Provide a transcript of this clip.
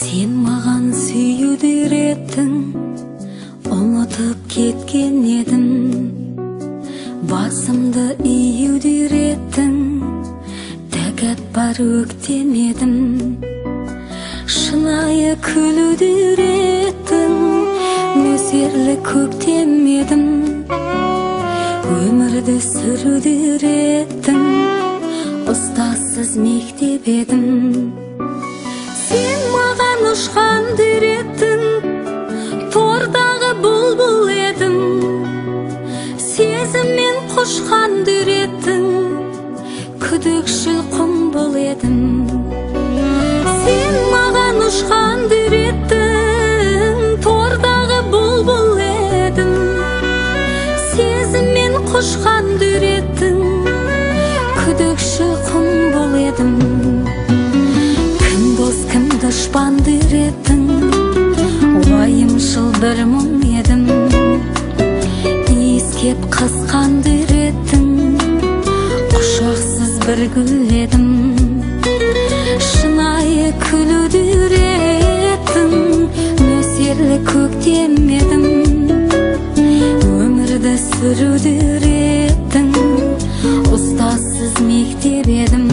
Сен маған сүюді үйреттің, ұмытып кеткен едім. Басымды июді үйреттің, тәкаппар өктемедім. Шынайы күлуді үйреттің, нөсерлі көктемедім. Өмірді сүруді үйреттің, ұстазсыз мектеп едім. Сен маған ұшқанды үйреттің, тордағы бұлбұл едім. Сезіммен құшқанды үйреттің, күдікшіл құмбыл едім. Сен маған ұшқанды үйреттің, тордағы бұлбұл едім. Сезіммен құшқанды үйреттің, күдікшіл құмбыл едім. Кім дұшпанды үйреттің, уайымшыл бір мұң едім. Иіскеп қысқанды үйреттің, құшақсыз бір гүл едім. Шынайы күлуді үйреттің, нөсерлі көктем едім. Өмірді сүруді үйреттің, ұстазсыз мектеп едім.